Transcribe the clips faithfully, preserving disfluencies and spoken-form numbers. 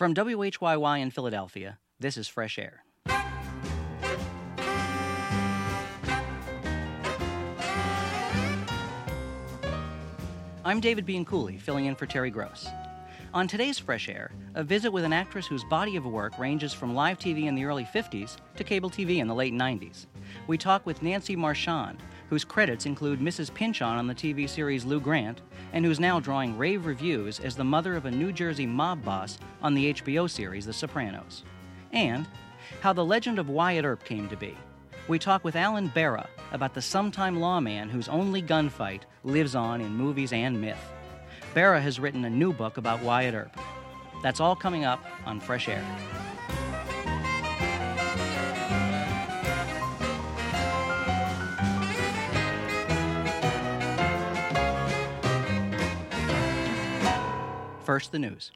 From W H Y Y in Philadelphia, this is Fresh Air. I'm David Bianculli, filling in for Terry Gross. On today's Fresh Air, a visit with an actress whose body of work ranges from live T V in the early fifties to cable T V in the late nineties. We talk with Nancy Marchand, whose credits include Missus Pynchon on the T V series Lou Grant, and who's now drawing rave reviews as the mother of a New Jersey mob boss on the H B O series The Sopranos. And how the legend of Wyatt Earp came to be. We talk with Alan Berra about the sometime lawman whose only gunfight lives on in movies and myth. Berra has written a new book about Wyatt Earp. That's all coming up on Fresh Air. First, the news.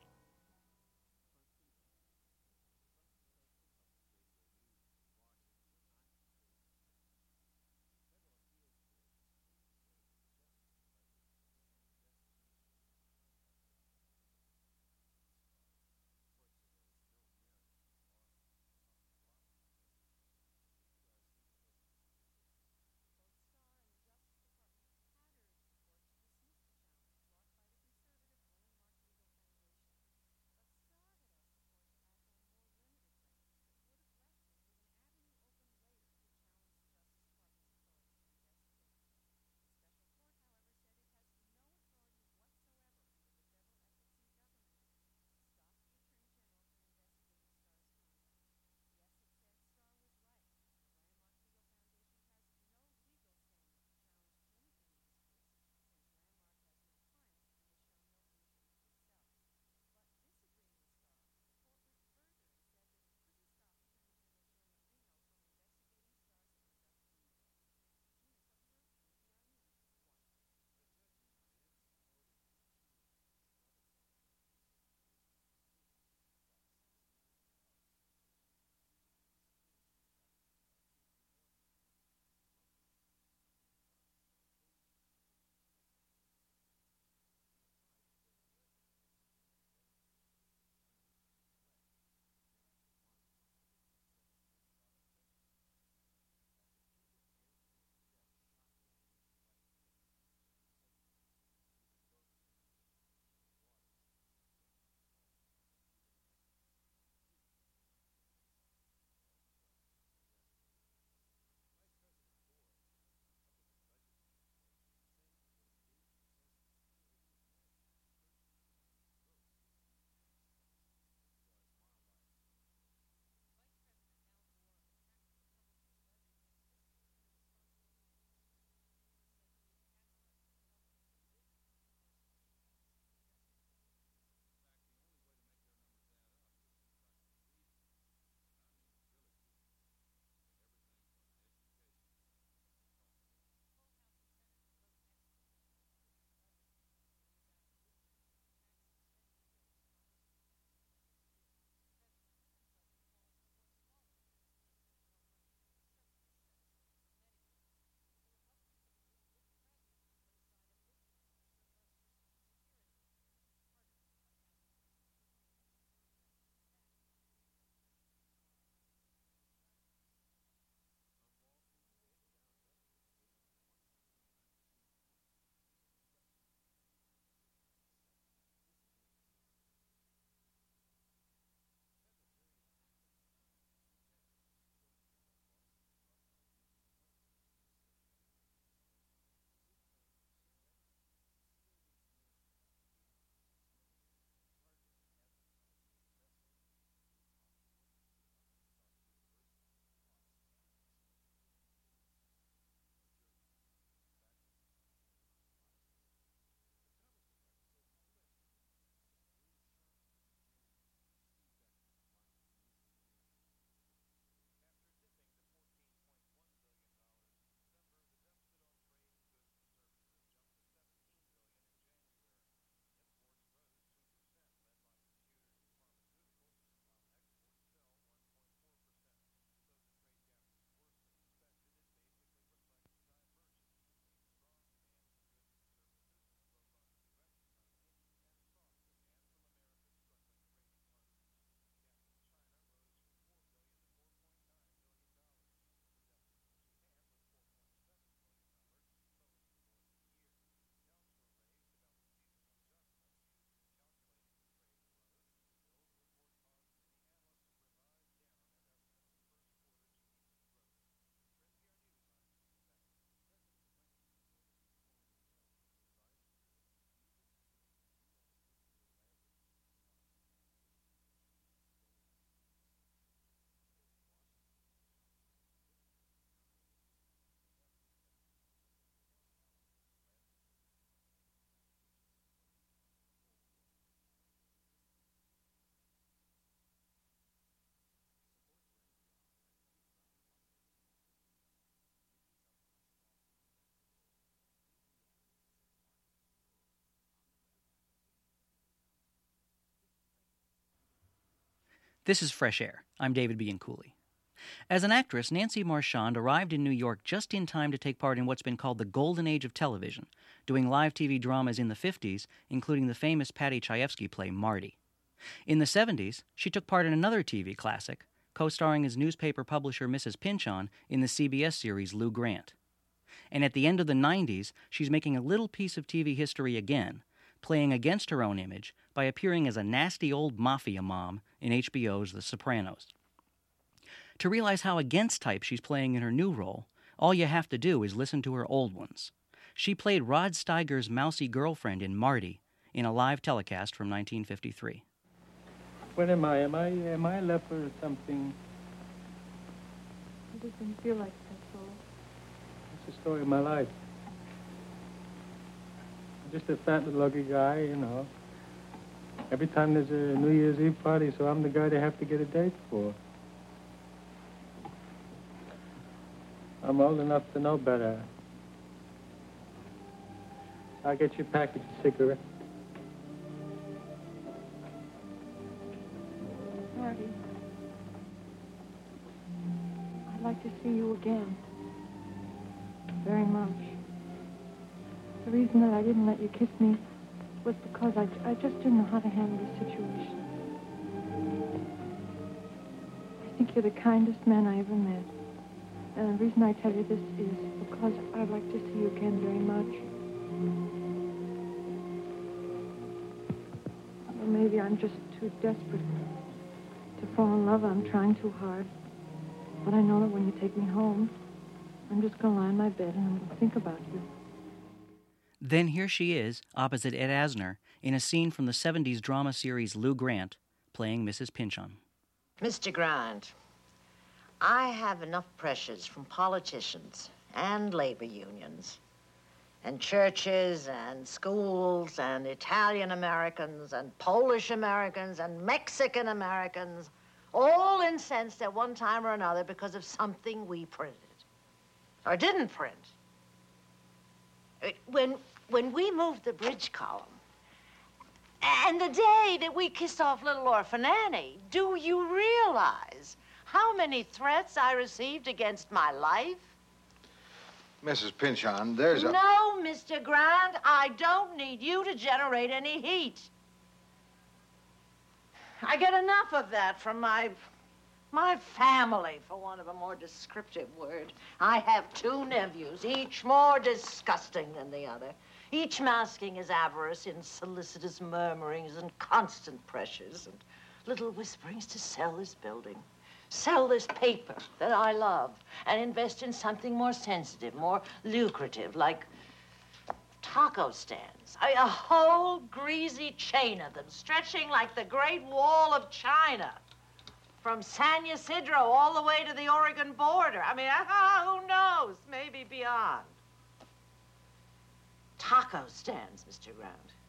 This is Fresh Air. I'm David Bianculli. As an actress, Nancy Marchand arrived in New York just in time to take part in what's been called the golden age of television, doing live T V dramas in the fifties, including the famous Paddy Chayefsky play Marty. In the seventies, she took part in another T V classic, co-starring as newspaper publisher Missus Pynchon in the C B S series Lou Grant. And at the end of the nineties, she's making a little piece of T V history again, playing against her own image by appearing as a nasty old mafia mom in H B O's The Sopranos. To realize how against type she's playing in her new role, all you have to do is listen to her old ones. She played Rod Steiger's mousy girlfriend in Marty in a live telecast from nineteen fifty-three. What am I? Am I am I a leper or something? It doesn't feel like that's all. It's the story of my life. I'm just a fat little ugly guy, you know. Every time there's a New Year's Eve party, so I'm the guy they have to get a date for. I'm old enough to know better. I'll get you a package of cigarettes. Marty, I'd like to see you again. Very much. The reason that I didn't let you kiss me was because I, I just didn't know how to handle the situation. I think you're the kindest man I ever met. And the reason I tell you this is because I'd like to see you again very much. Or maybe I'm just too desperate to fall in love. I'm trying too hard. But I know that when you take me home, I'm just going to lie in my bed and I'm going to think about you. Then here she is, opposite Ed Asner, in a scene from the seventies drama series Lou Grant, playing Missus Pynchon. Mister Grant, I have enough pressures from politicians and labor unions and churches and schools and Italian Americans and Polish Americans and Mexican Americans, all incensed at one time or another because of something we printed or didn't print. When, when we moved the bridge column, and the day that we kissed off little orphan Annie, do you realize how many threats I received against my life? Missus Pynchon, there's a... No, Mister Grant, I don't need you to generate any heat. I get enough of that from my... my family, for want of a more descriptive word. I have two nephews, each more disgusting than the other, each masking his avarice in solicitous murmurings and constant pressures and little whisperings to sell this building. Sell this paper that I love and invest in something more sensitive, more lucrative, like taco stands. I, a whole greasy chain of them, stretching like the Great Wall of China, from San Ysidro all the way to the Oregon border. I mean, ah, who knows? Maybe beyond. Taco stands, Mister Grant.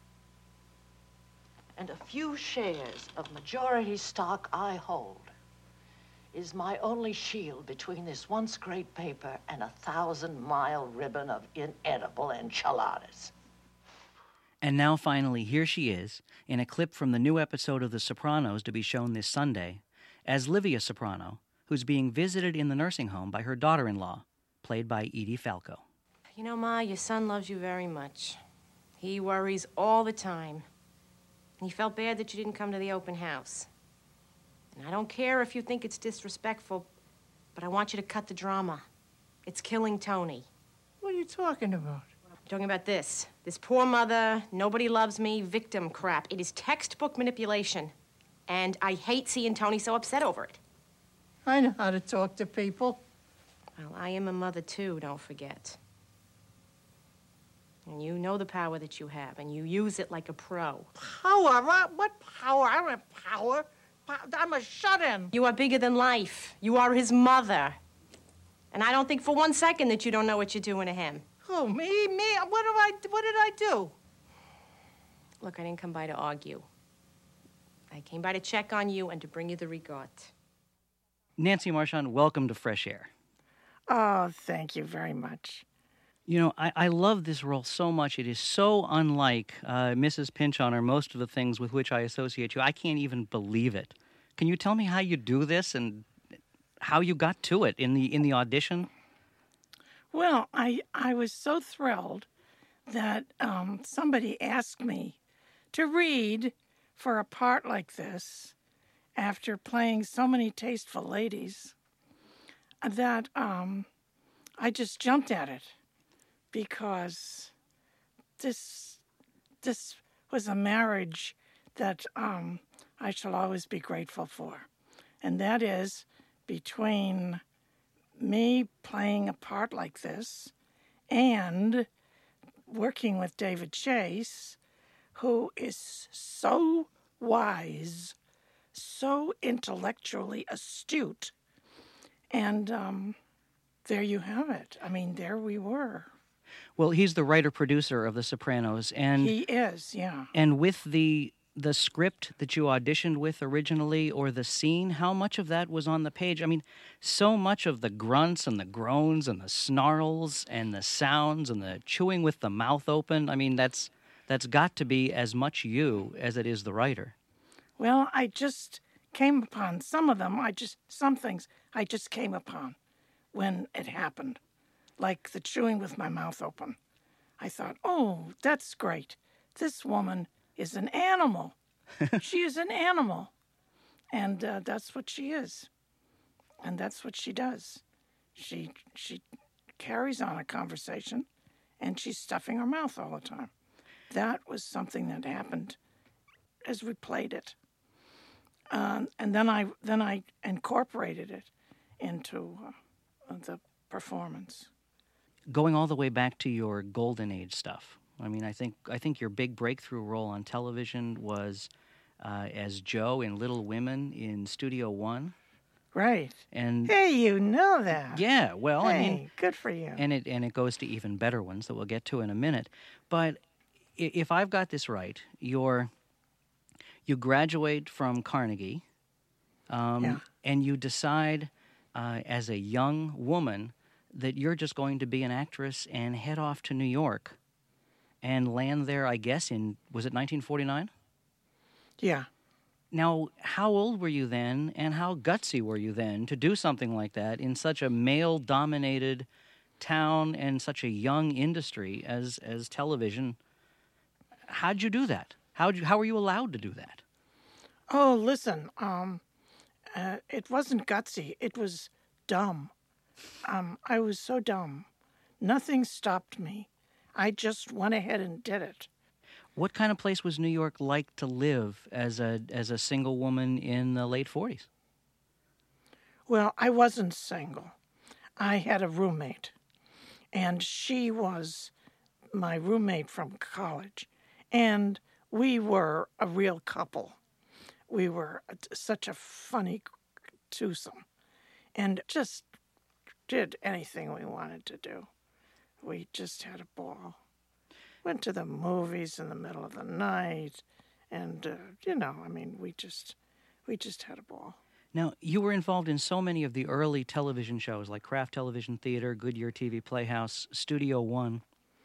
And a few shares of majority stock I hold is my only shield between this once great paper and a thousand-mile ribbon of inedible enchiladas. And now finally, here she is, in a clip from the new episode of The Sopranos to be shown this Sunday, as Livia Soprano, who's being visited in the nursing home by her daughter-in-law, played by Edie Falco. You know, Ma, your son loves you very much. He worries all the time. And he felt bad that you didn't come to the open house. And I don't care if you think it's disrespectful, but I want you to cut the drama. It's killing Tony. What are you talking about? I'm talking about this. This poor mother, nobody loves me, victim crap. It is textbook manipulation. And I hate seeing Tony so upset over it. I know how to talk to people. Well, I am a mother, too, don't forget. And you know the power that you have, and you use it like a pro. Power? What power? I don't have power. I'm a shut-in. You are bigger than life. You are his mother. And I don't think for one second that you don't know what you're doing to him. Who, me? Me? What do I, what did I do? Look, I didn't come by to argue. I came by to check on you and to bring you the regard. Nancy Marchand, welcome to Fresh Air. Oh, thank you very much. You know, I, I love this role so much. It is so unlike uh, Missus Pynchon or most of the things with which I associate you. I can't even believe it Can you tell me how you do this and how you got to it in the in the audition? Well, I I was so thrilled that um, somebody asked me to read for a part like this after playing so many tasteful ladies that um, I just jumped at it because this this was a marriage that um, I shall always be grateful for, and that is between me playing a part like this and working with David Chase, who is so wise, so intellectually astute. And um, there you have it. I mean, there we were. Well, he's the writer-producer of The Sopranos, and he is, yeah. And with the the script that you auditioned with originally, or the scene, how much of that was on the page? I mean, so much of the grunts and the groans and the snarls and the sounds and the chewing with the mouth open. I mean, that's that's got to be as much you as it is the writer. Well, I just came upon some of them. I just some things I just came upon when it happened, like the chewing with my mouth open. I thought, oh, that's great. This woman is an animal. She is an animal. And uh, that's what she is. And that's what she does. She she carries on a conversation, and she's stuffing her mouth all the time. That was something that happened as we played it. Um, and then I then I incorporated it into uh, the performance. Going all the way back to your golden age stuff. I mean, I think I think your big breakthrough role on television was uh, as Joe in Little Women in Studio One. Right. And hey, you know that. Yeah. Well, hey, I mean, good for you. And it and it goes to even better ones that we'll get to in a minute. But if I've got this right, you're you graduate from Carnegie, um, yeah. and you decide uh, as a young woman that you're just going to be an actress and head off to New York and land there, I guess, in, was it nineteen forty-nine? Yeah. Now, how old were you then, and how gutsy were you then to do something like that in such a male-dominated town and such a young industry as as television? How'd you do that? How'd you, how were you allowed to do that? Oh, listen, um, uh, it wasn't gutsy. It was dumb. Um, I was so dumb. Nothing stopped me. I just went ahead and did it. What kind of place was New York like to live as a as a single woman in the late forties? Well, I wasn't single. I had a roommate, and she was my roommate from college, and we were a real couple. We were such a funny twosome, and just did anything we wanted to do. We just had a ball. Went to the movies in the middle of the night, and uh, you know, I mean, we just we just had a ball. Now, you were involved in so many of the early television shows like Kraft Television Theater, Goodyear T V Playhouse, Studio One.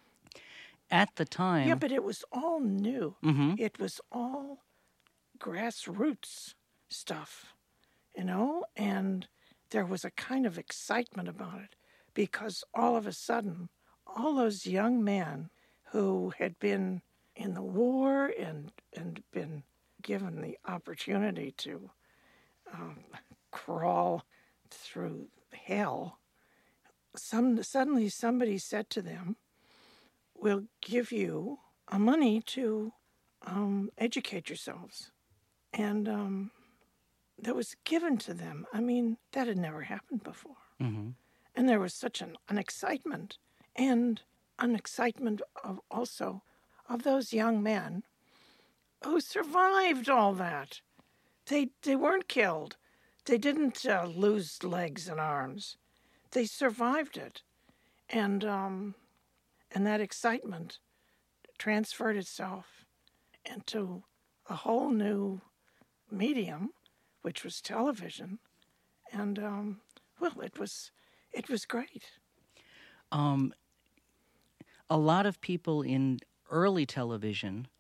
At the time... Yeah, but it was all new. Mm-hmm. It was all grassroots stuff, you know? And there was a kind of excitement about it because all of a sudden, all those young men who had been in the war and, and been given the opportunity to um, crawl through hell, some, suddenly somebody said to them, we'll give you a money to um, educate yourselves. And um, that was given to them. I mean, that had never happened before. Mm-hmm. And there was such an, an excitement, and an excitement of also of those young men who survived all that. They they weren't killed. They didn't uh, lose legs and arms. They survived it, and um, and that excitement transferred itself into a whole new medium, which was television, and um, well, it was it was great. Um, a lot of people in early television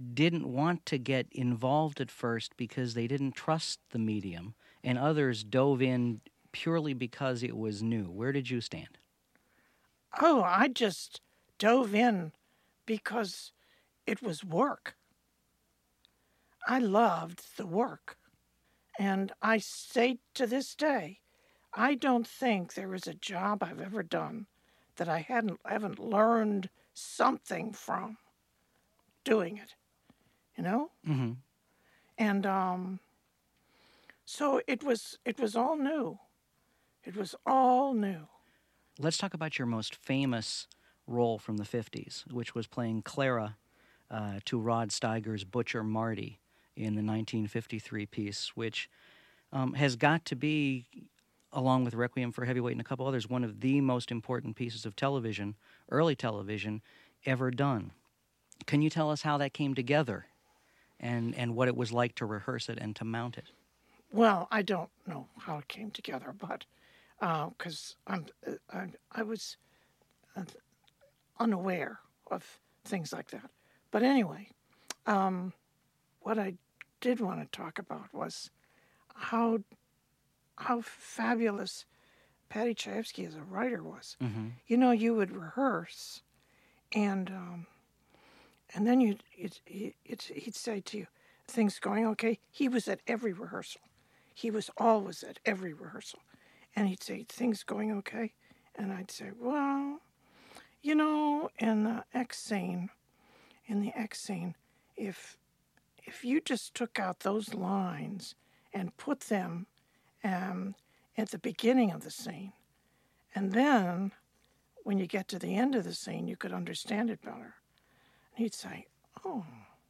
didn't want to get involved at first because they didn't trust the medium, and others dove in purely because it was new. Where did you stand? Oh, I just dove in because it was work. I loved the work. And I say to this day, I don't think there is a job I've ever done that I hadn't haven't learned something from doing it, you know? Mm-hmm. And um, so it was it was all new. It was all new. Let's talk about your most famous role from the fifties, which was playing Clara uh, to Rod Steiger's Butcher Marty in the nineteen fifty-three piece, which um, has got to be, along with Requiem for a Heavyweight and a couple others, one of the most important pieces of television, early television, ever done. Can you tell us how that came together and, and what it was like to rehearse it and to mount it? Well, I don't know how it came together, but because uh, I'm, uh, I, I was uh, unaware of things like that. But anyway, um, what I did want to talk about was how how fabulous Paddy Chayefsky as a writer was. Mm-hmm. You know, you would rehearse, and um, and then you'd, it, it, he'd say to you, things going okay. He was at every rehearsal. He was always at every rehearsal. And he'd say, things going okay? And I'd say, well, you know, in the X scene, in the X scene, if if you just took out those lines and put them um, at the beginning of the scene, and then when you get to the end of the scene, you could understand it better. And he'd say, oh,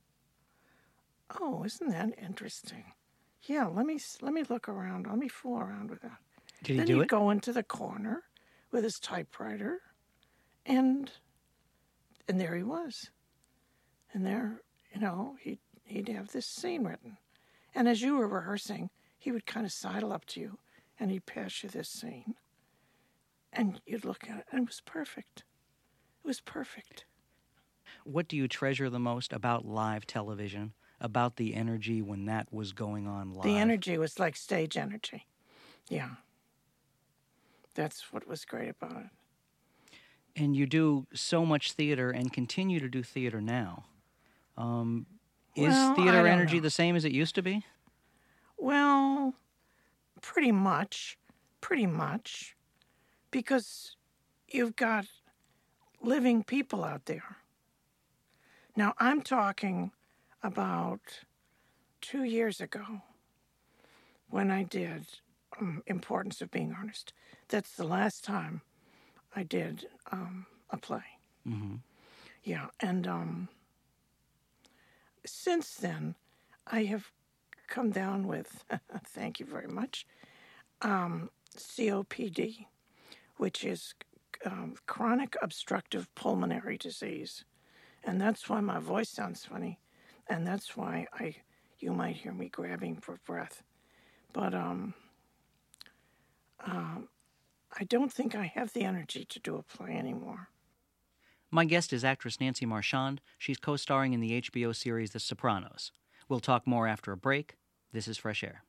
oh, isn't that interesting? Yeah, let me let me look around. Let me fool around with that. Did he then do he'd it? go into the corner with his typewriter, and and there he was. And there, you know, he'd, he'd have this scene written. And as you were rehearsing, he would kind of sidle up to you, and he'd pass you this scene. And you'd look at it, and it was perfect. It was perfect. What do you treasure the most about live television, about the energy when that was going on live? The energy was like stage energy. Yeah. That's what was great about it. And you do so much theater and continue to do theater now. Um, is Well, I theater don't energy know. the same as it used to be? Well, pretty much. Pretty much. Because you've got living people out there. Now, I'm talking about two years ago when I did um, Importance of Being Earnest. That's the last time I did um, a play. Mm-hmm. Yeah, and um, since then, I have come down with, thank you very much, um, C O P D, which is um, chronic obstructive pulmonary disease. And that's why my voice sounds funny, and that's why I, you might hear me grabbing for breath. But um, um, I don't think I have the energy to do a play anymore. My guest is actress Nancy Marchand. She's co-starring in the H B O series The Sopranos. We'll talk more after a break. This is Fresh Air.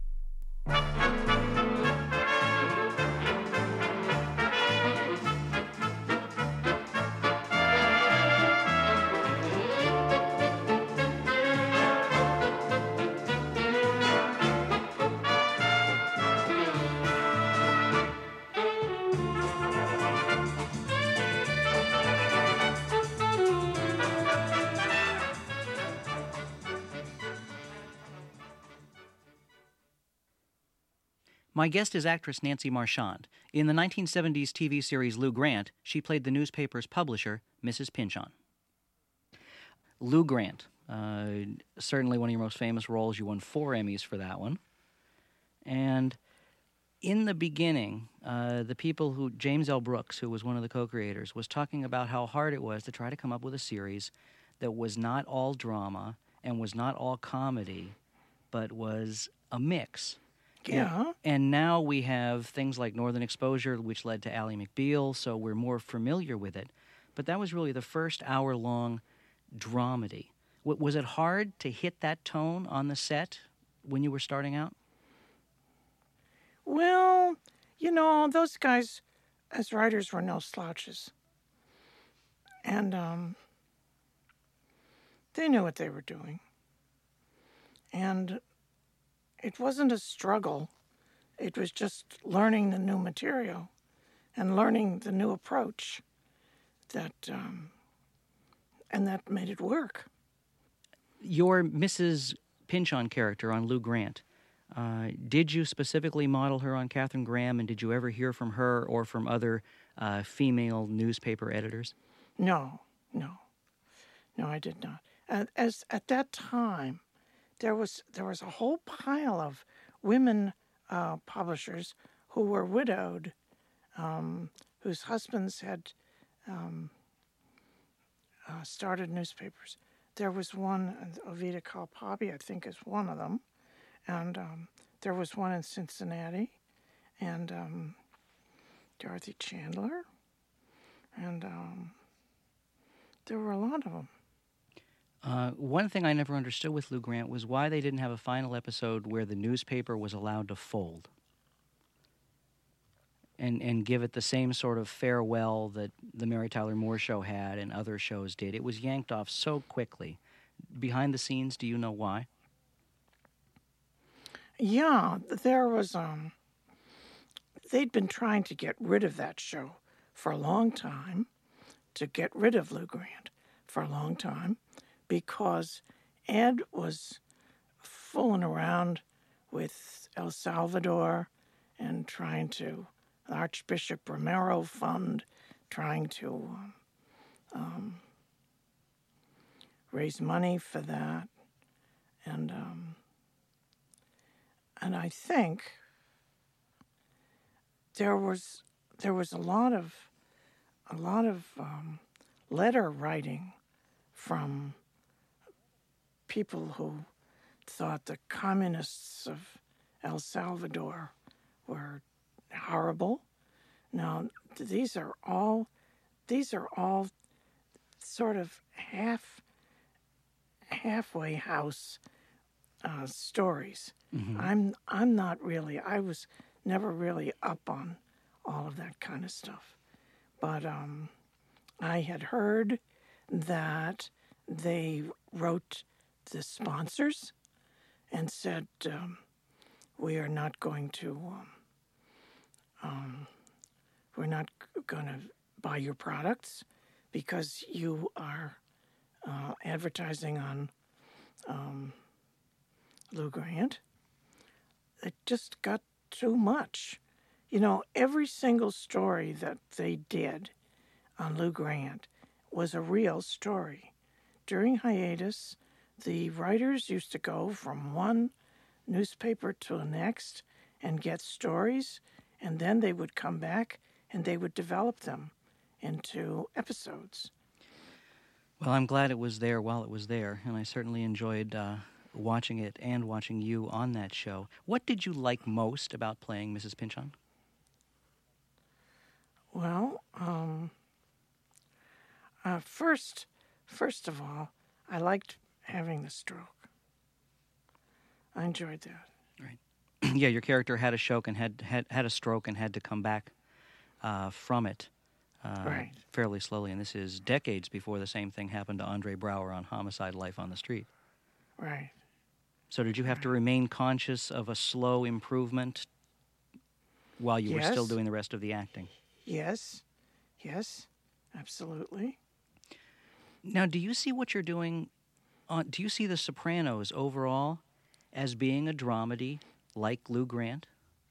My guest is actress Nancy Marchand. In the nineteen seventies T V series Lou Grant, she played the newspaper's publisher, Missus Pynchon. Lou Grant, uh, certainly one of your most famous roles. You won four Emmys for that one. And in the beginning, uh, the people who, James L. Brooks, who was one of the co-creators, was talking about how hard it was to try to come up with a series that was not all drama and was not all comedy, but was a mix. Yeah. And, and now we have things like Northern Exposure, which led to Ally McBeal, so we're more familiar with it. But that was really the first hour-long dramedy. W- was it hard to hit that tone on the set when you were starting out? Well, you know, those guys as writers were no slouches. And um, they knew what they were doing. And it wasn't a struggle. It was just learning the new material and learning the new approach that, um, and that made it work. Your Missus Pynchon character on Lou Grant, uh, did you specifically model her on Katharine Graham, and did you ever hear from her or from other uh, female newspaper editors? No, no, no, I did not. Uh, as at that time, there was there was a whole pile of women uh, publishers who were widowed, um, whose husbands had um, uh, started newspapers. There was one, Ovita Kalpabi, I think, is one of them, and um, there was one in Cincinnati, and um, Dorothy Chandler, and um, there were a lot of them. Uh, one thing I never understood with Lou Grant was why they didn't have a final episode where the newspaper was allowed to fold and and give it the same sort of farewell that the Mary Tyler Moore Show had and other shows did. It was yanked off so quickly. Behind the scenes, do you know why? Yeah, there was, um, they'd been trying to get rid of that show for a long time, to get rid of Lou Grant for a long time, because Ed was fooling around with El Salvador and trying to, the Archbishop Romero Fund, trying to um, um, raise money for that. And um, and I think there was there was a lot of a lot of um, letter writing from people who thought the communists of El Salvador were horrible. Now, these are all these are all sort of half halfway house uh, stories. Mm-hmm. I'm I'm not really. I was never really up on all of that kind of stuff, but um, I had heard that they wrote the sponsors and said, um, we are not going to, um, um, we're not going to buy your products because you are uh, advertising on um, Lou Grant. It just got too much. You know, every single story that they did on Lou Grant was a real story. During hiatus, the writers used to go from one newspaper to the next and get stories, and then they would come back and they would develop them into episodes. Well, I'm glad it was there while it was there, and I certainly enjoyed uh, watching it and watching you on that show. What did you like most about playing Missus Pynchon? Well, um, uh, first, first of all, I liked having the stroke. I enjoyed that. Right. Yeah, your character had a stroke and had had, had a stroke and had to come back uh, from it uh, right. fairly slowly. And this is decades before the same thing happened to Andre Braugher on Homicide: Life on the Street. Right. So did you have right. to remain conscious of a slow improvement while you yes. were still doing the rest of the acting? Yes. Yes. Absolutely. Now, do you see what you're doing on, do you see The Sopranos overall as being a dramedy like Lou Grant?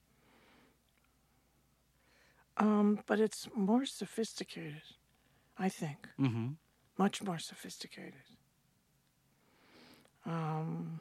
Um, but it's more sophisticated, I think. Mm-hmm. Much more sophisticated. Um,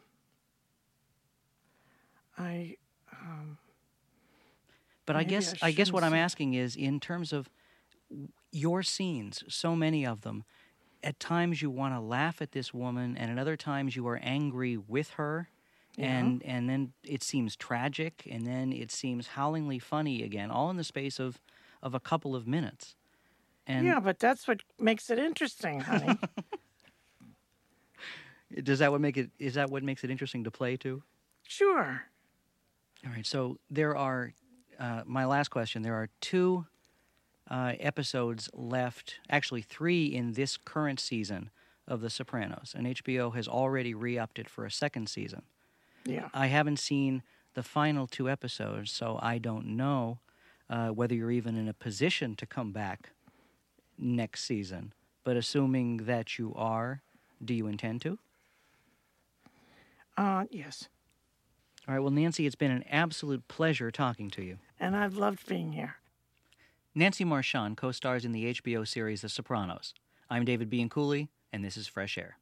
I. Um, but I guess I, I guess what I'm say... asking is, in terms of your scenes, so many of them, at times you want to laugh at this woman, and at other times you are angry with her, yeah. and and then it seems tragic, and then it seems howlingly funny again, all in the space of, of a couple of minutes. And yeah, but that's what makes it interesting, honey. Does that what make it? Is that what makes it interesting to play too? Sure. All right. So there are. Uh, my last question. There are two uh, episodes left. Actually, three in this current season of The Sopranos, and H B O has already re-upped it for a second season. Yeah. I haven't seen the final two episodes, so I don't know uh, whether you're even in a position to come back next season. But assuming that you are, do you intend to? Uh, yes. All right, well, Nancy, it's been an absolute pleasure talking to you. And I've loved being here. Nancy Marchand co-stars in the H B O series The Sopranos. I'm David Bianculli, and this is Fresh Air.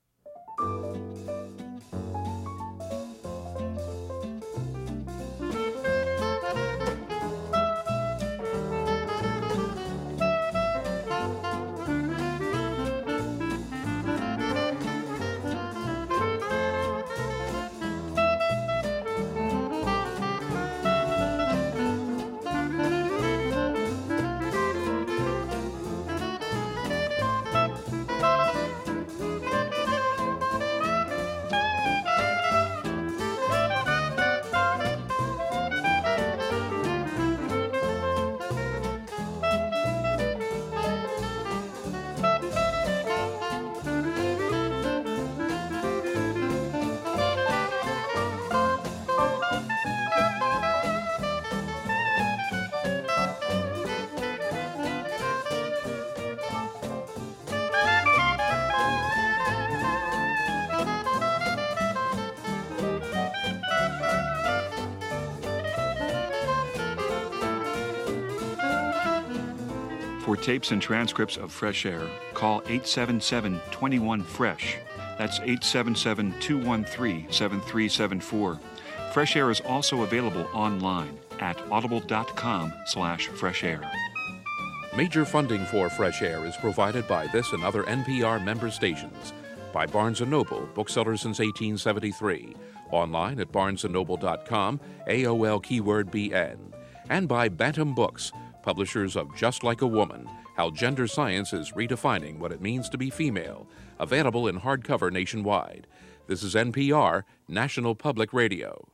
For tapes and transcripts of Fresh Air, call eight seven seven, two one, FRESH. That's eight seven seven, two one three, seven three seven four. Fresh Air is also available online at audible.com slash fresh air. Major funding for Fresh Air is provided by this and other N P R member stations, by Barnes and Noble, bookseller since eighteen seventy-three, online at barnes and noble dot com, A O L keyword B N, and by Bantam Books, publishers of Just Like a Woman, How Gender Science is Redefining What It Means to Be Female, available in hardcover nationwide. This is N P R, National Public Radio.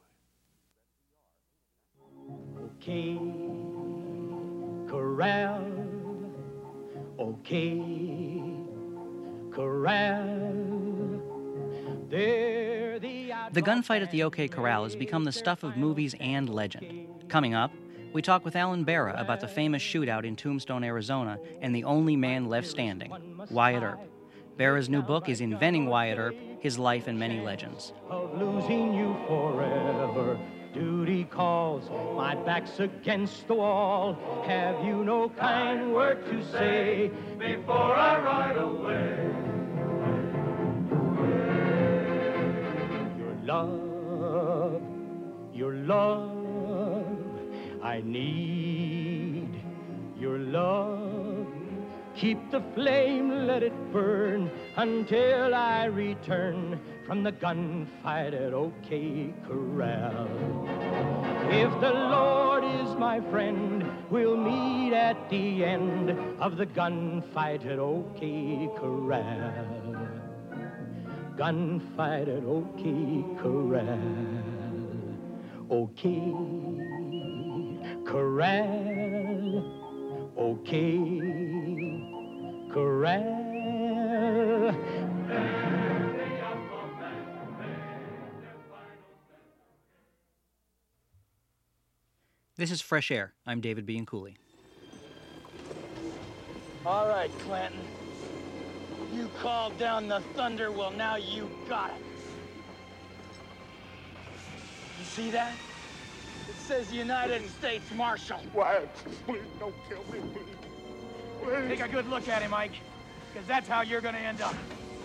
Okay, corral. Okay, corral. They're the The gunfight at the OK Corral has become the stuff of movies and legend. Coming up, we talk with Alan Barra about the famous shootout in Tombstone, Arizona, and the only man left standing, Wyatt Earp. Barra's new book is Inventing Wyatt Earp, His Life and Many Legends. Of losing you forever. Duty calls, my back's against the wall. Have you no kind word to say before I ride away? Your love, your love, I need your love. Keep the flame, let it burn until I return from the gunfight at OK Corral. If the Lord is my friend, we'll meet at the end of the gunfight at OK Corral. Gunfight at OK Corral. OK Corral. OK Corral. This is Fresh Air. I'm David Bianculli. All right, Clanton. You called down the thunder, well, now you got it. You see that? It says United States Marshal. Wyatt, please don't kill me, please. Please. Take a good look at him, Ike, because that's how you're going to end up.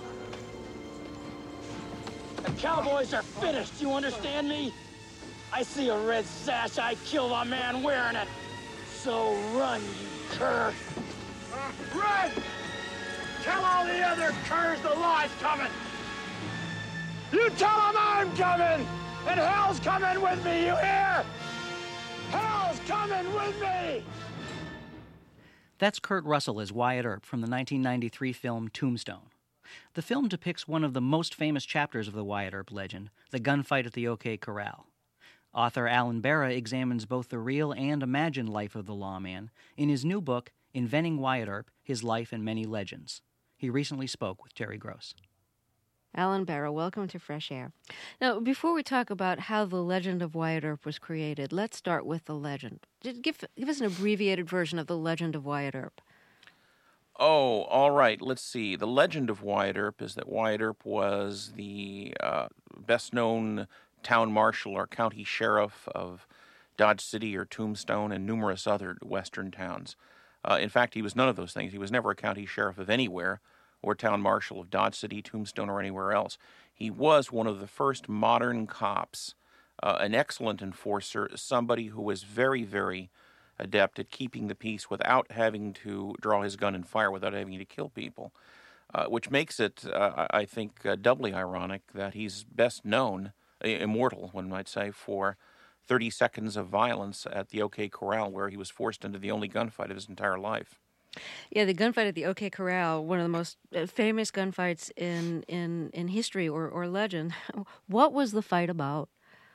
The cowboys are finished, you understand me? I see a red sash, I kill a man wearing it. So run, you cur. Uh, run! Tell all the other curs the law's coming. You tell them I'm coming, and hell's coming with me, you hear? Hell's coming with me! That's Kurt Russell as Wyatt Earp from the nineteen ninety-three film Tombstone. The film depicts one of the most famous chapters of the Wyatt Earp legend, the gunfight at the OK Corral. Author Alan Barra examines both the real and imagined life of the lawman in his new book, Inventing Wyatt Earp, His Life and Many Legends. He recently spoke with Terry Gross. Alan Barra, welcome to Fresh Air. Now, before we talk about how the legend of Wyatt Earp was created, let's start with the legend. Give, give us an abbreviated version of the legend of Wyatt Earp. Oh, all right. Let's see. The legend of Wyatt Earp is that Wyatt Earp was the uh, best-known town marshal or county sheriff of Dodge City or Tombstone and numerous other western towns. Uh, in fact, he was none of those things. He was never a county sheriff of anywhere or town marshal of Dodge City, Tombstone, or anywhere else. He was one of the first modern cops, uh, an excellent enforcer, somebody who was very, very adept at keeping the peace without having to draw his gun and fire, without having to kill people, uh, which makes it, uh, I think, uh, doubly ironic that he's best known, uh, immortal, one might say, for thirty seconds of violence at the OK Corral, where he was forced into the only gunfight of his entire life. Yeah, the gunfight at the OK Corral, one of the most famous gunfights in, in, in history or, or legend. What was the fight about?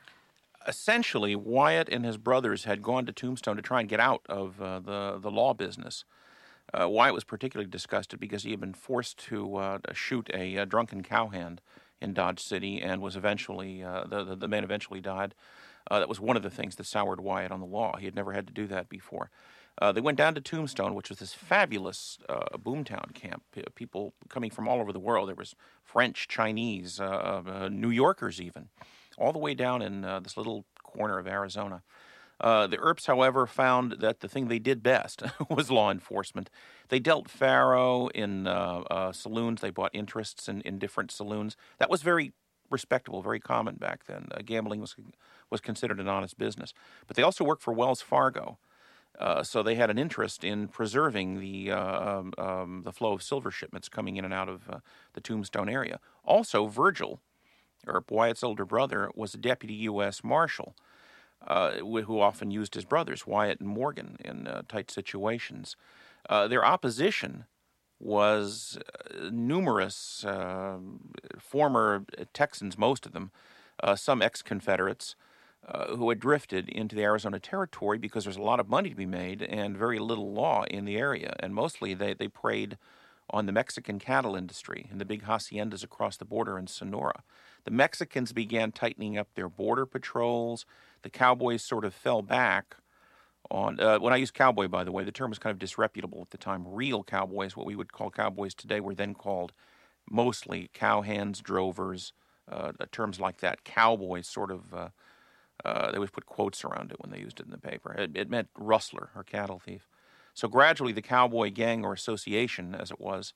Essentially, Wyatt and his brothers had gone to Tombstone to try and get out of uh, the, the law business. Uh, Wyatt was particularly disgusted because he had been forced to uh, shoot a, a drunken cowhand in Dodge City and was eventually, uh, the, the, the man eventually died. Uh, that was one of the things that soured Wyatt on the law. He had never had to do that before. Uh, they went down to Tombstone, which was this fabulous uh, boomtown camp. P- people coming from all over the world. There was French, Chinese, uh, uh, New Yorkers even, all the way down in uh, this little corner of Arizona. Uh, the Earps, however, found that the thing they did best was law enforcement. They dealt faro in uh, uh, saloons. They bought interests in, in different saloons. That was very respectable, very common back then. Uh, gambling was was considered an honest business. But they also worked for Wells Fargo. Uh, so they had an interest in preserving the uh, um, um, the flow of silver shipments coming in and out of uh, the Tombstone area. Also, Virgil, Earp, Wyatt's older brother, was a deputy U S Marshal uh, who often used his brothers, Wyatt and Morgan, in uh, tight situations. Uh, their opposition was uh, numerous uh, former Texans, most of them, uh, some ex-Confederates, Uh, who had drifted into the Arizona Territory because there's a lot of money to be made and very little law in the area. And mostly they, they preyed on the Mexican cattle industry and the big haciendas across the border in Sonora. The Mexicans began tightening up their border patrols. The cowboys sort of fell back on... Uh, when I use cowboy, by the way, the term was kind of disreputable at the time. Real cowboys, what we would call cowboys today, were then called mostly cowhands, drovers, uh, terms like that. Cowboys sort of... Uh, Uh, they always put quotes around it when they used it in the paper. It, it meant rustler or cattle thief. So gradually the cowboy gang or association, as it was,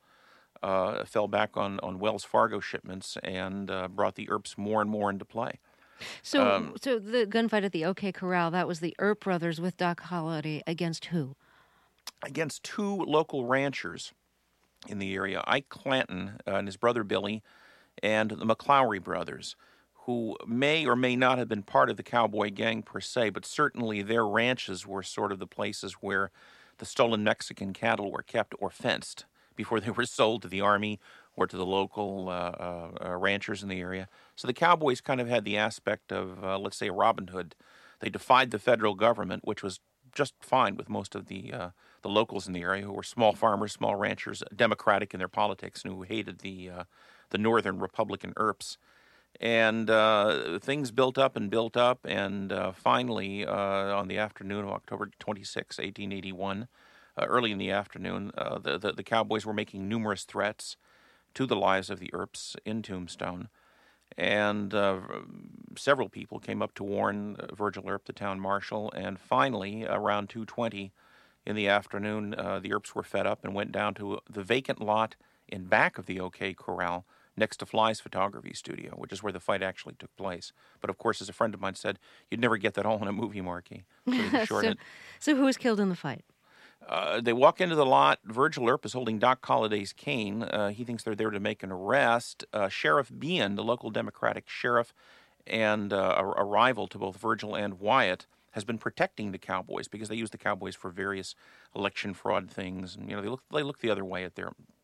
uh, fell back on, on Wells Fargo shipments and uh, brought the Earps more and more into play. So um, so the gunfight at the OK Corral, that was the Earp brothers with Doc Holliday against who? Against two local ranchers in the area, Ike Clanton uh, and his brother Billy, and the McClowry brothers, who may or may not have been part of the cowboy gang per se, but certainly their ranches were sort of the places where the stolen Mexican cattle were kept or fenced before they were sold to the army or to the local uh, uh, ranchers in the area. So the cowboys kind of had the aspect of, uh, let's say, Robin Hood. They defied the federal government, which was just fine with most of the uh, the locals in the area, who were small farmers, small ranchers, democratic in their politics, and who hated the uh, the northern Republican Earps. And uh, things built up and built up, and uh, finally, uh, on the afternoon of October twenty-sixth, eighteen eighty-one, uh, early in the afternoon, uh, the, the, the cowboys were making numerous threats to the lives of the Earps in Tombstone. And uh, several people came up to warn Virgil Earp, the town marshal, and finally, around two twenty in the afternoon, uh, the Earps were fed up and went down to the vacant lot in back of the OK Corral, next to Fly's photography studio, which is where the fight actually took place. But of course, as a friend of mine said, you'd never get that all in a movie, Marky. So, so, so who was killed in the fight? Uh, they walk into the lot. Virgil Earp is holding Doc Holliday's cane. Uh, he thinks they're there to make an arrest. Uh, Sheriff Behan, the local Democratic sheriff, and uh, a, a rival to both Virgil and Wyatt, has been protecting the cowboys because they use the cowboys for various election fraud things. And you know, they look they look the other way at their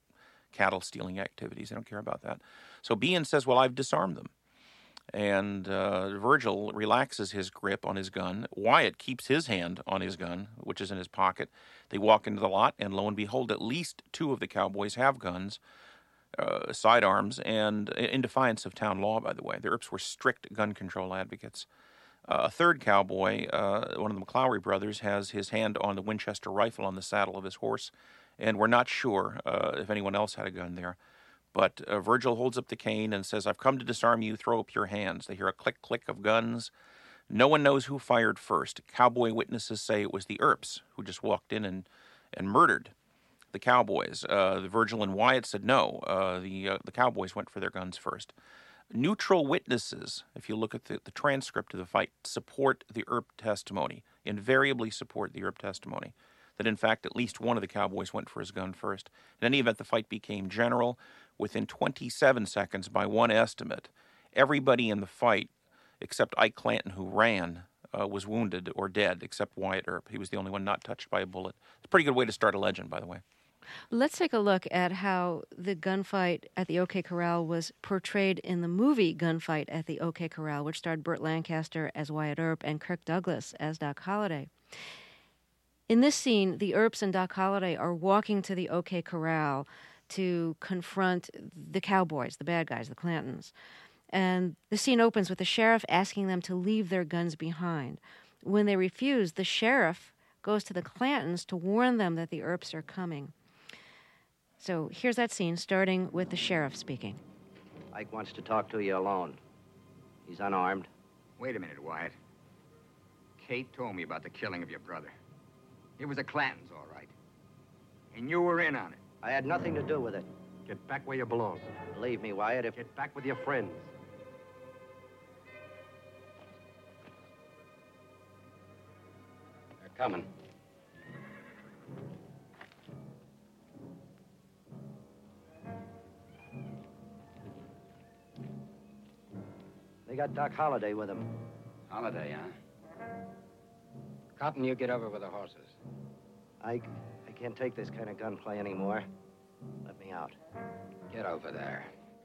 cattle stealing activities. They don't care about that. So Behan says, well, I've disarmed them. And uh, Virgil relaxes his grip on his gun. Wyatt keeps his hand on his gun, which is in his pocket. They walk into the lot, and lo and behold, at least two of the cowboys have guns, uh, sidearms, and in defiance of town law, by the way. The Earps were strict gun control advocates. Uh, a third cowboy, uh, one of the McLaury brothers, has his hand on the Winchester rifle on the saddle of his horse, and we're not sure uh, if anyone else had a gun there. But uh, Virgil holds up the cane and says, I've come to disarm you, throw up your hands. They hear a click, click of guns. No one knows who fired first. Cowboy witnesses say it was the Earps who just walked in and, and murdered the cowboys. Uh, Virgil and Wyatt said no, uh, the, uh, the cowboys went for their guns first. Neutral witnesses, if you look at the, the transcript of the fight, support the Earp testimony, invariably support the Earp testimony, that in fact at least one of the cowboys went for his gun first. In any event, the fight became general. Within twenty-seven seconds, by one estimate, everybody in the fight, except Ike Clanton, who ran, uh, was wounded or dead, except Wyatt Earp. He was the only one not touched by a bullet. It's a pretty good way to start a legend, by the way. Let's take a look at how the gunfight at the OK Corral was portrayed in the movie Gunfight at the OK Corral, which starred Burt Lancaster as Wyatt Earp and Kirk Douglas as Doc Holliday. In this scene, the Earps and Doc Holliday are walking to the OK Corral to confront the cowboys, the bad guys, the Clantons. And the scene opens with the sheriff asking them to leave their guns behind. When they refuse, the sheriff goes to the Clantons to warn them that the Earps are coming. So here's that scene, starting with the sheriff speaking. Ike wants to talk to you alone. He's unarmed. Wait a minute, Wyatt. Kate told me about the killing of your brother. It was the Clantons, all right. And you were in on it. I had nothing to do with it. Get back where you belong. Believe me, Wyatt, if... Get back with your friends. They're coming. They got Doc Holliday with them. Holiday, huh? Cotton, you get over with the horses. I, I can't take this kind of gunplay anymore. Let me out. Get over there.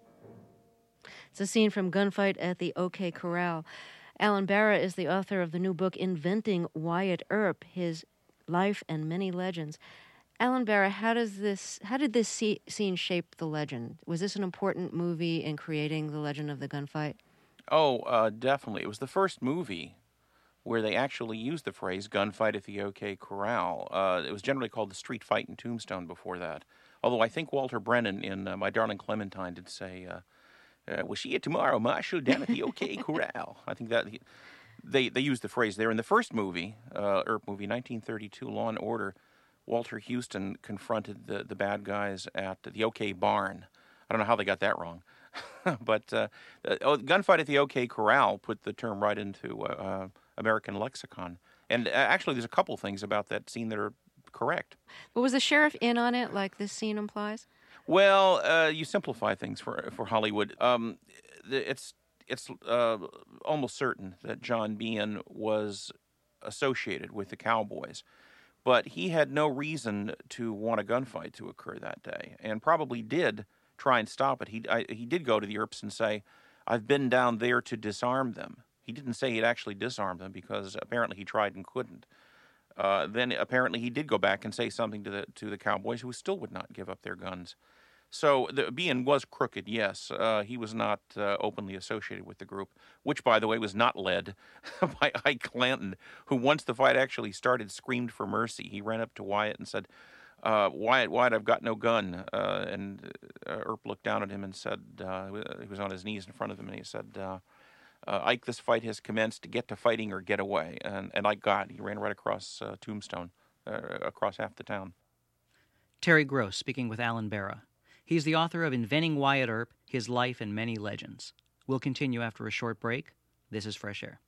It's a scene from Gunfight at the OK Corral. Alan Barra is the author of the new book, Inventing Wyatt Earp, His Life and Many Legends. Alan Barra, how does this? How did this see, scene shape the legend? Was this an important movie in creating the legend of the gunfight? Oh, uh, definitely. It was the first movie where they actually used the phrase gunfight at the OK Corral. Uh, it was generally called the street fight in Tombstone before that. Although I think Walter Brennan in uh, My Darling Clementine did say, uh, uh, we'll see you tomorrow, Marshal, down at the OK Corral. I think that they, they used the phrase there. In the first movie, uh, Earp movie, nineteen thirty-two, Law and Order, Walter Houston confronted the, the bad guys at the OK Barn. I don't know how they got that wrong. But uh, uh, gunfight at the OK Corral put the term right into uh, uh, American lexicon. And uh, actually, there's a couple things about that scene that are correct. But was the sheriff in on it, like this scene implies? Well, uh, you simplify things for for Hollywood. Um, it's it's uh, almost certain that John Behan was associated with the Cowboys, but he had no reason to want a gunfight to occur that day, and probably did try and stop it. He I, he did go to the Earps and say, "I've been down there to disarm them." He didn't say he'd actually disarmed them because apparently he tried and couldn't. Uh, then apparently he did go back and say something to the to the Cowboys, who still would not give up their guns. So the, Behan was crooked, yes. Uh, he was not uh, openly associated with the group, which, by the way, was not led by Ike Clanton, who once the fight actually started, screamed for mercy. He ran up to Wyatt and said, uh, Wyatt, Wyatt, I've got no gun. Uh, and uh, Earp looked down at him and said, uh, he was on his knees in front of him, and he said, uh, uh, Ike, this fight has commenced. Get to fighting or get away. And, and Ike got. He ran right across uh, Tombstone, uh, across half the town. Terry Gross speaking with Alan Barra. He's the author of Inventing Wyatt Earp, His Life and Many Legends. We'll continue after a short break. This is Fresh Air.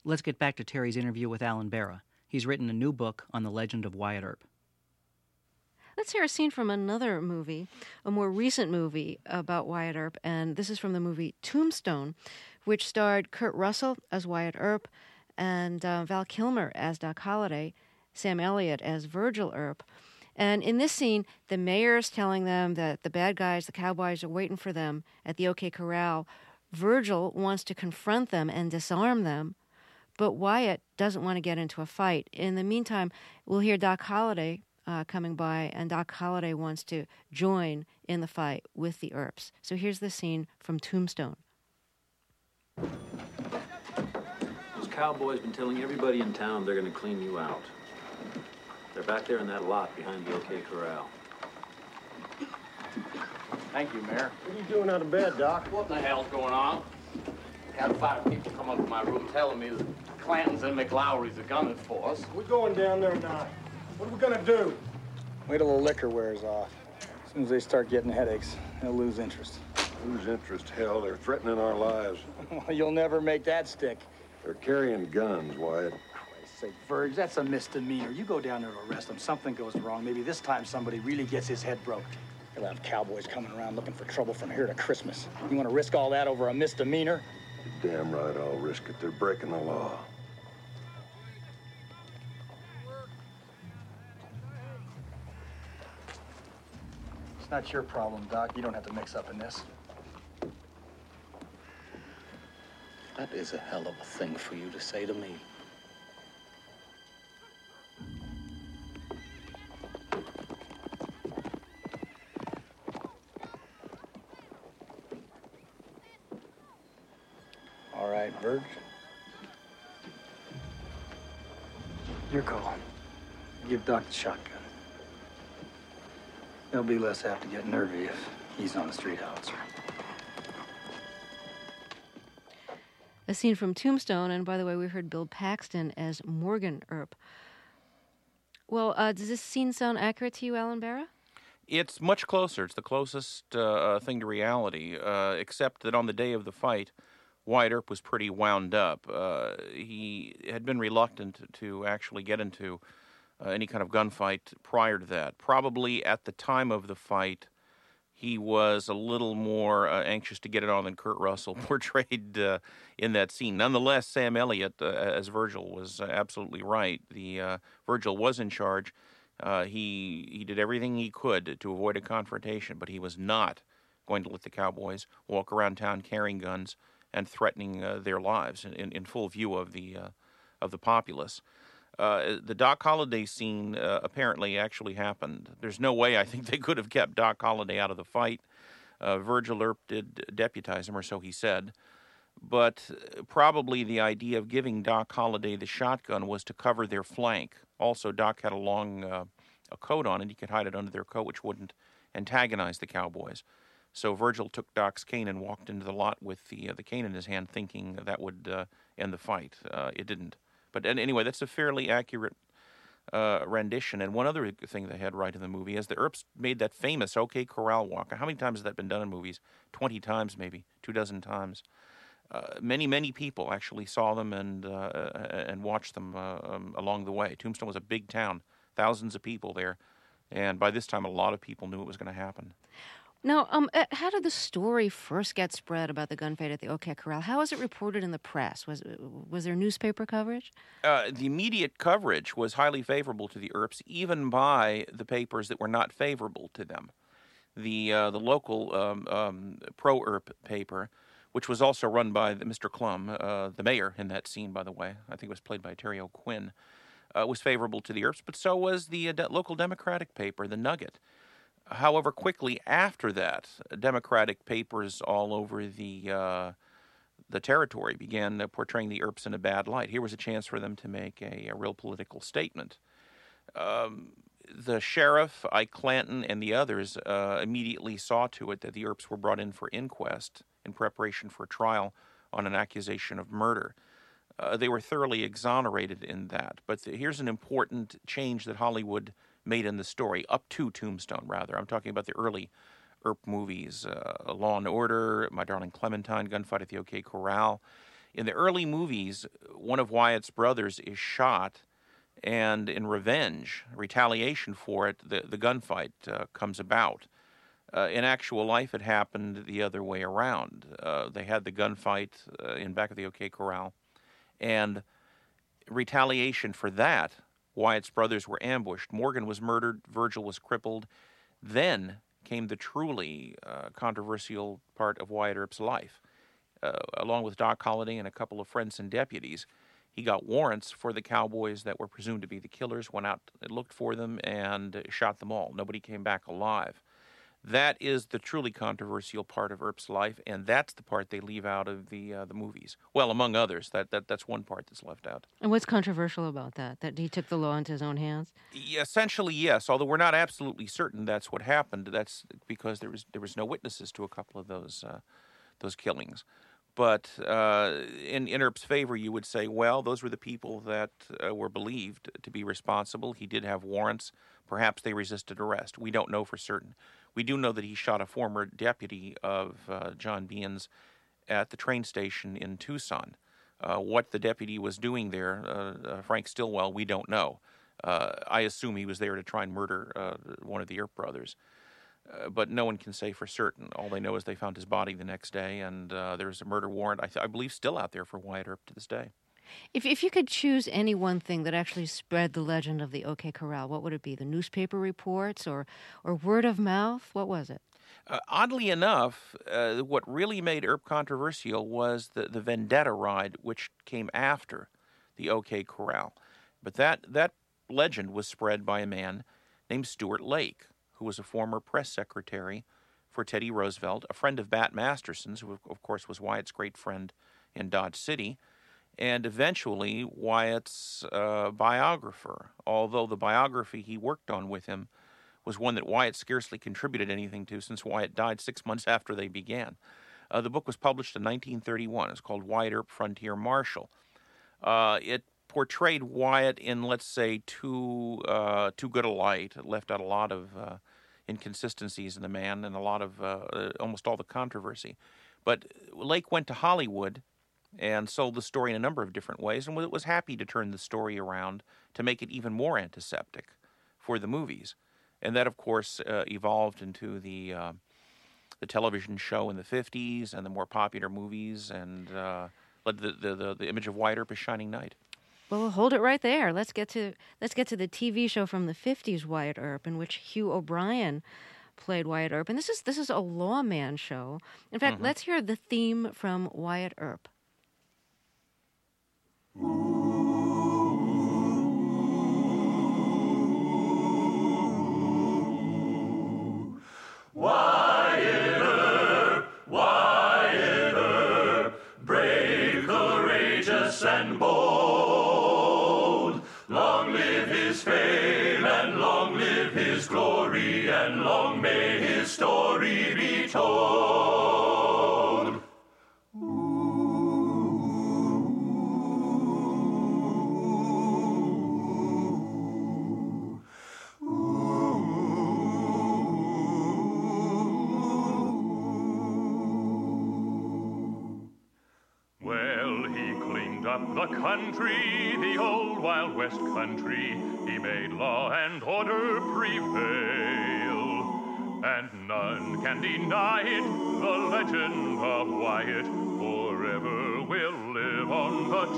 Let's get back to Terry's interview with Alan Barra. He's written a new book on the legend of Wyatt Earp. Let's hear a scene from another movie, a more recent movie about Wyatt Earp, and this is from the movie Tombstone, which starred Kurt Russell as Wyatt Earp and uh, Val Kilmer as Doc Holliday, Sam Elliott as Virgil Earp. And in this scene, the mayor's telling them that the bad guys, the cowboys, are waiting for them at the OK Corral. Virgil wants to confront them and disarm them, but Wyatt doesn't want to get into a fight. In the meantime, we'll hear Doc Holliday uh, coming by, and Doc Holliday wants to join in the fight with the Earps. So here's the scene from Tombstone. Those cowboys been telling everybody in town they're going to clean you out. They're back there in that lot behind the OK Corral. Thank you, Mayor. What are you doing out of bed, Doc? What in the hell's going on? Had five people come up to my room telling me that Clantons and McLaury's are gunning for us. We're going down there now. What are we gonna do? Wait till the liquor wears off. As soon as they start getting headaches, they'll lose interest. Lose interest? Hell, they're threatening our lives. Well, you'll never make that stick. They're carrying guns, Wyatt. Say, Verge, that's a misdemeanor. You go down there to arrest them. Something goes wrong. Maybe this time somebody really gets his head broke. You'll have cowboys coming around looking for trouble from here to Christmas. You want to risk all that over a misdemeanor? You're damn right I'll risk it. They're breaking the law. It's not your problem, Doc. You don't have to mix up in this. That is a hell of a thing for you to say to me. All right, Verge. Your call. Give Doc the shotgun. He'll be less apt to get nervy if he's on a street howitzer. A scene from Tombstone, and by the way, we heard Bill Paxton as Morgan Earp. Well, uh, does this scene sound accurate to you, Alan Barra? It's much closer. It's the closest uh, uh, thing to reality, uh, except that on the day of the fight, Wyatt Earp was pretty wound up. Uh, he had been reluctant to actually get into uh, any kind of gunfight prior to that. Probably at the time of the fight, he was a little more uh, anxious to get it on than Kurt Russell portrayed uh, in that scene. Nonetheless, Sam Elliott, uh, as Virgil, was uh, absolutely right. The uh, Virgil was in charge. Uh, he he did everything he could to avoid a confrontation, but he was not going to let the cowboys walk around town carrying guns and threatening uh, their lives in, in full view of the uh, of the populace. Uh, the Doc Holliday scene uh, apparently actually happened. There's no way I think they could have kept Doc Holliday out of the fight. Uh, Virgil Earp did deputize him, or so he said. But probably the idea of giving Doc Holliday the shotgun was to cover their flank. Also, Doc had a long uh, a coat on, and he could hide it under their coat, which wouldn't antagonize the cowboys. So Virgil took Doc's cane and walked into the lot with the uh, the cane in his hand, thinking that would uh, end the fight. Uh, it didn't. But anyway, that's a fairly accurate uh, rendition. And one other thing they had right in the movie is the Earps made that famous OK Corral walk. How many times has that been done in movies? Twenty times, maybe two dozen times. Uh, many, many people actually saw them and uh, and watched them uh, um, along the way. Tombstone was a big town, thousands of people there, and by this time, a lot of people knew it was going to happen. Now, um, how did the story first get spread about the gunfight at the OK Corral? How was it reported in the press? Was was there newspaper coverage? Uh, the immediate coverage was highly favorable to the Earps, even by the papers that were not favorable to them. The uh, the local um, um, pro-Earp paper, which was also run by the Mister Clum, uh, the mayor in that scene, by the way, I think it was played by Terry O'Quinn, uh, was favorable to the Earps, but so was the uh, de- local Democratic paper, the Nugget. However, quickly after that, Democratic papers all over the uh, the territory began uh, portraying the Earps in a bad light. Here was a chance for them to make a, a real political statement. Um, the sheriff, Ike Clanton, and the others uh, immediately saw to it that the Earps were brought in for inquest in preparation for trial on an accusation of murder. Uh, they were thoroughly exonerated in that. But the, here's an important change that Hollywood made in the story, up to Tombstone, rather. I'm talking about the early Earp movies, uh, Law and Order, My Darling Clementine, Gunfight at the OK Corral. In the early movies, one of Wyatt's brothers is shot, and in revenge, retaliation for it, the, the gunfight uh, comes about. Uh, in actual life, it happened the other way around. Uh, they had the gunfight uh, in back of the OK Corral, and retaliation for that, Wyatt's brothers were ambushed. Morgan was murdered. Virgil was crippled. Then came the truly uh, controversial part of Wyatt Earp's life. Uh, along with Doc Holliday and a couple of friends and deputies, he got warrants for the cowboys that were presumed to be the killers, went out, looked for them, and shot them all. Nobody came back alive. That is the truly controversial part of Earp's life, and that's the part they leave out of the uh, the movies. Well, among others, that, that that's one part that's left out. And what's controversial about that? That he took the law into his own hands? Essentially, yes. Although we're not absolutely certain that's what happened. That's because there was there was no witnesses to a couple of those uh, those killings. But uh, in, in Earp's favor, you would say, well, those were the people that uh, were believed to be responsible. He did have warrants. Perhaps they resisted arrest. We don't know for certain. We do know that he shot a former deputy of uh, John Behan's at the train station in Tucson. Uh, what the deputy was doing there, uh, uh, Frank Stillwell, we don't know. Uh, I assume he was there to try and murder uh, one of the Earp brothers. Uh, but no one can say for certain. All they know is they found his body the next day, and uh, there's a murder warrant, I, th- I believe, still out there for Wyatt Earp to this day. If if you could choose any one thing that actually spread the legend of the OK Corral, what would it be? The newspaper reports or, or word of mouth? What was it? Uh, oddly enough, uh, what really made Earp controversial was the, the Vendetta ride, which came after the OK Corral. But that, that legend was spread by a man named Stuart Lake, who was a former press secretary for Teddy Roosevelt, a friend of Bat Masterson's, who, of course, was Wyatt's great friend in Dodge City, and eventually Wyatt's uh, biographer, although the biography he worked on with him was one that Wyatt scarcely contributed anything to since Wyatt died six months after they began. Uh, the book was published in nineteen thirty-one. It's called Wyatt Earp, Frontier Marshal. Uh, it portrayed Wyatt in, let's say, too uh, too good a light. It left out a lot of uh, inconsistencies in the man and a lot of uh, uh, almost all the controversy. But Lake went to Hollywood and sold the story in a number of different ways, and was happy to turn the story around to make it even more antiseptic for the movies. And that, of course, uh, evolved into the uh, the television show in the fifties and the more popular movies, and uh, led the, the, the, the image of Wyatt Earp as Shining Knight. Well, hold it right there. Let's get to let's get to the T V show from the fifties, Wyatt Earp, in which Hugh O'Brian played Wyatt Earp. And this is this is a lawman show. In fact, mm-hmm. let's hear the theme from Wyatt Earp. Wyatt Earp, Wyatt Earp, brave, courageous, and bold. Long live his fame, and long live his glory, and long may his story be told. The country, the old Wild West country, he made law and order prevail. And none can deny it, the legend of Wyatt forever will live on the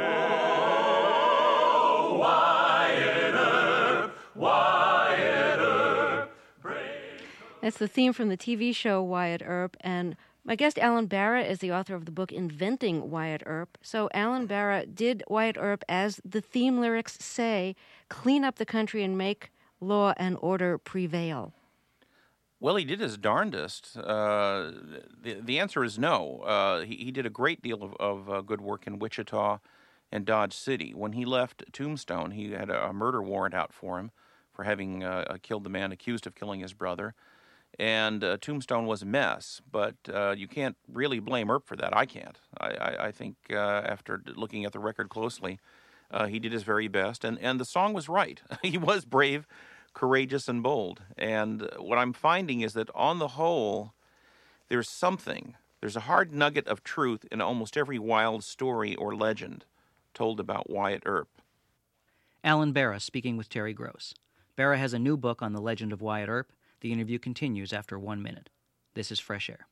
trail. Wyatt Earp, Wyatt Earp. That's the theme from the T V show Wyatt Earp, and my guest, Alan Barra, is the author of the book Inventing Wyatt Earp. So, Alan Barra, did Wyatt Earp, as the theme lyrics say, clean up the country and make law and order prevail? Well, he did his darndest. Uh, the, the answer is no. Uh, he, he did a great deal of, of uh, good work in Wichita and Dodge City. When he left Tombstone, he had a, a murder warrant out for him for having uh, killed the man accused of killing his brother. And uh, Tombstone was a mess, but uh, you can't really blame Earp for that. I can't. I, I, I think uh, after looking at the record closely, uh, he did his very best, and, and the song was right. He was brave, courageous, and bold. And what I'm finding is that on the whole, there's something There's a hard nugget of truth in almost every wild story or legend told about Wyatt Earp. Alan Barra speaking with Terry Gross. Barra has a new book on the legend of Wyatt Earp. The interview continues after one minute. This is Fresh Air.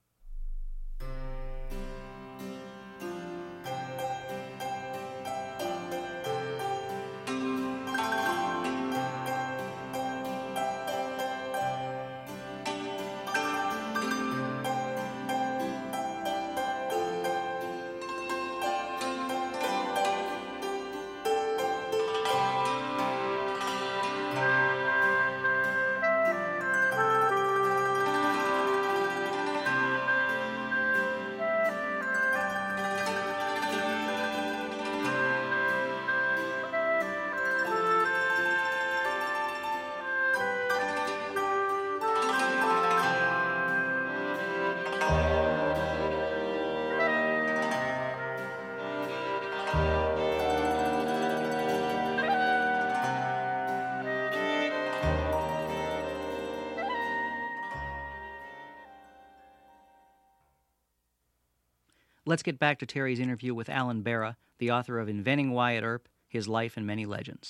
Let's get back to Terry's interview with Alan Barra, the author of Inventing Wyatt Earp, His Life and Many Legends.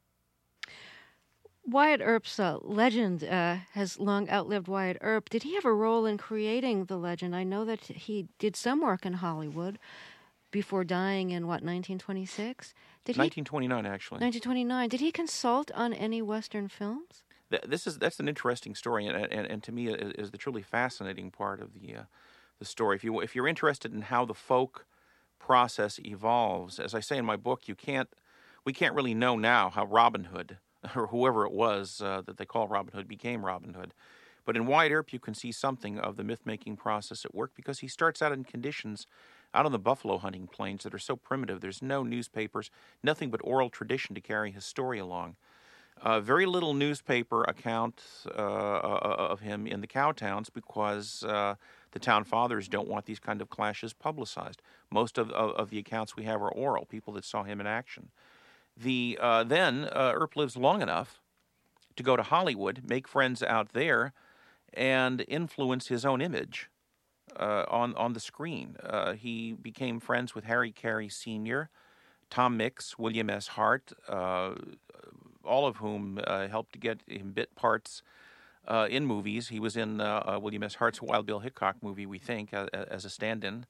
Wyatt Earp's uh, legend uh, has long outlived Wyatt Earp. Did he have a role in creating the legend? I know that he did some work in Hollywood before dying in, what, nineteen twenty-six? Did nineteen twenty-nine, he, actually. nineteen twenty-nine. Did he consult on any Western films? This is That's an interesting story, and, and, and to me is, is the truly fascinating part of the... Uh, the story. If you if you're interested in how the folk process evolves, as I say in my book, you can't we can't really know now how Robin Hood, or whoever it was uh, that they call Robin Hood, became Robin Hood. But in Wyatt Earp, you can see something of the myth-making process at work, because he starts out in conditions out on the buffalo hunting plains that are so primitive. There's no newspapers, nothing but oral tradition to carry his story along. Uh, very little newspaper account uh, of him in the cow towns, because uh, the town fathers don't want these kind of clashes publicized. Most of, of, of the accounts we have are oral, people that saw him in action. The uh, Then uh, Earp lives long enough to go to Hollywood, make friends out there, and influence his own image uh, on, on the screen. Uh, he became friends with Harry Carey Senior, Tom Mix, William S. Hart, uh, all of whom uh, helped to get him bit parts uh, in movies. He was in uh, uh, William S. Hart's Wild Bill Hickok movie, we think, uh, as a stand-in.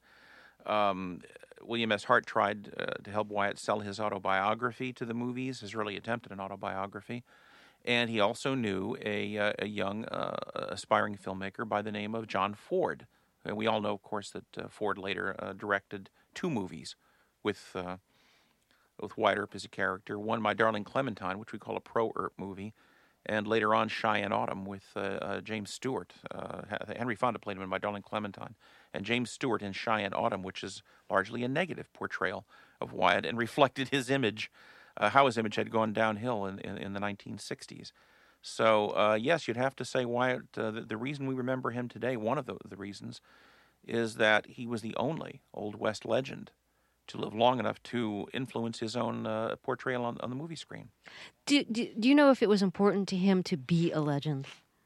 Um, William S. Hart tried uh, to help Wyatt sell his autobiography to the movies, his early attempt at an autobiography. And he also knew a, uh, a young uh, aspiring filmmaker by the name of John Ford. And we all know, of course, that uh, Ford later uh, directed two movies with... Uh, with Wyatt Earp as a character. One, My Darling Clementine, which we call a pro-Earp movie, and later on Cheyenne Autumn with uh, uh, James Stewart. Uh, Henry Fonda played him in My Darling Clementine, and James Stewart in Cheyenne Autumn, which is largely a negative portrayal of Wyatt and reflected his image, uh, how his image had gone downhill in, in, in the nineteen sixties. So, uh, yes, you'd have to say Wyatt, uh, the, the reason we remember him today, one of the, the reasons, is that he was the only Old West legend to live long enough to influence his own uh, portrayal on, on the movie screen. Do, do, do you know if it was important to him to be a legend?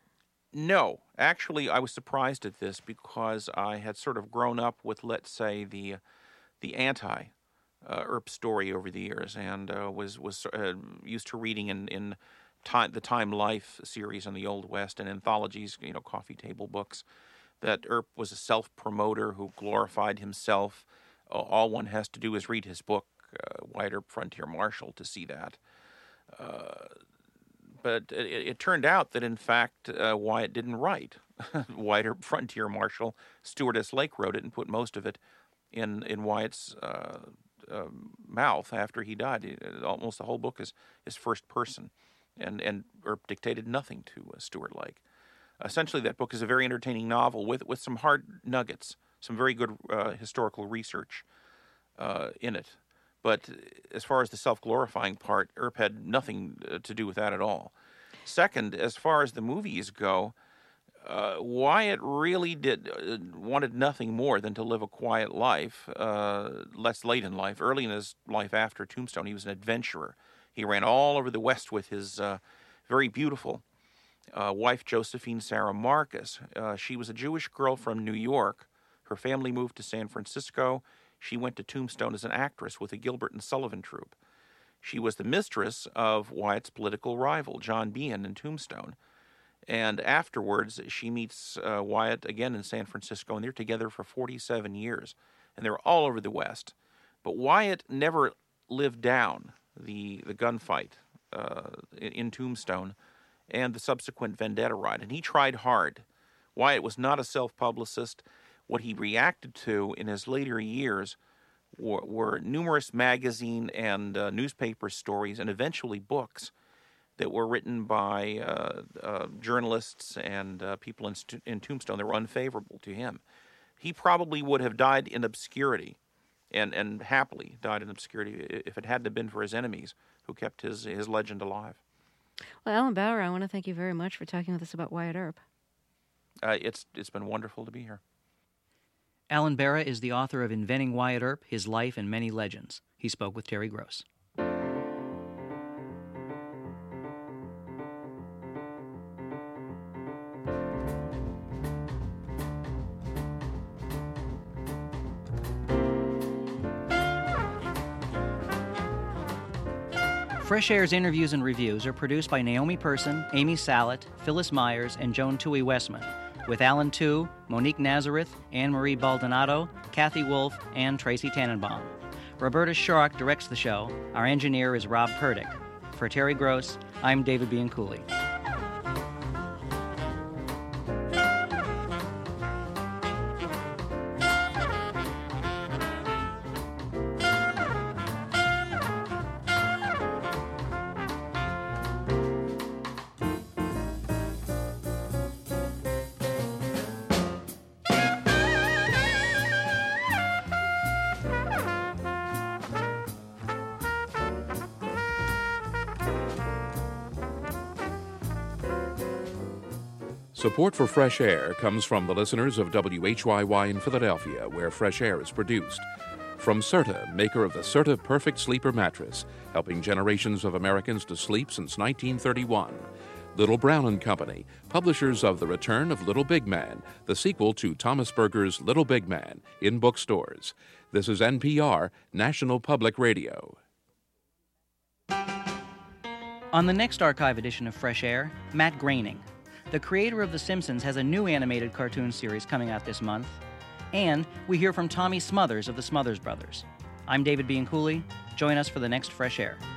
No. Actually, I was surprised at this, because I had sort of grown up with, let's say, the the anti uh, Earp story over the years, and uh, was was uh, used to reading in in time, the Time Life series on the Old West and anthologies, you know, coffee table books, that Earp was a self-promoter who glorified himself. All one has to do is read his book, uh, Wyatt Earp, Frontier Marshal, to see that. Uh, but it, it turned out that, in fact, uh, Wyatt didn't write Wyatt Earp, Frontier Marshal. Stuart S. Lake wrote it and put most of it in, in Wyatt's uh, uh, mouth after he died. It, almost the whole book is, is first person, and, and Earp dictated nothing to uh, Stuart Lake. Essentially, that book is a very entertaining novel with, with some hard nuggets, some very good uh, historical research uh, in it. But as far as the self-glorifying part, Earp had nothing uh, to do with that at all. Second, as far as the movies go, uh, Wyatt really did uh, wanted nothing more than to live a quiet life, uh, less late in life. Early in his life after Tombstone, he was an adventurer. He ran all over the West with his uh, very beautiful uh, wife, Josephine Sarah Marcus. Uh, she was a Jewish girl from New York Her family moved to San Francisco. She went to Tombstone as an actress with the Gilbert and Sullivan troupe. She was the mistress of Wyatt's political rival, John Behan, in Tombstone. And afterwards, she meets uh, Wyatt again in San Francisco, and they're together for forty-seven years. And they're all over the West. But Wyatt never lived down the, the gunfight uh, in, in Tombstone and the subsequent vendetta ride. And he tried hard. Wyatt was not a self-publicist. What he reacted to in his later years were, were numerous magazine and uh, newspaper stories and eventually books that were written by uh, uh, journalists and uh, people in, in Tombstone that were unfavorable to him. He probably would have died in obscurity, and, and happily died in obscurity, if it hadn't been for his enemies who kept his, his legend alive. Well, Alan Bauer, I want to thank you very much for talking with us about Wyatt Earp. Uh, it's It's been wonderful to be here. Alan Barra is the author of Inventing Wyatt Earp, His Life and Many Legends. He spoke with Terry Gross. Fresh Air's interviews and reviews are produced by Naomi Person, Amy Salet, Phyllis Myers, and Joan Tui Westman, with Alan Tu, Monique Nazareth, Anne-Marie Baldonado, Kathy Wolf, and Tracy Tannenbaum. Roberta Shark directs the show. Our engineer is Rob Purdick. For Terry Gross, I'm David Bianculli. Support for Fresh Air comes from the listeners of W H Y Y in Philadelphia, where Fresh Air is produced. From Serta, maker of the Serta Perfect Sleeper Mattress, helping generations of Americans to sleep since nineteen thirty-one. Little Brown and Company, publishers of The Return of Little Big Man, the sequel to Thomas Berger's Little Big Man, in bookstores. This is N P R, National Public Radio. On the next archive edition of Fresh Air, Matt Groening. The creator of The Simpsons has a new animated cartoon series coming out this month. And we hear from Tommy Smothers of the Smothers Brothers. I'm David Bianculli. Join us for the next Fresh Air.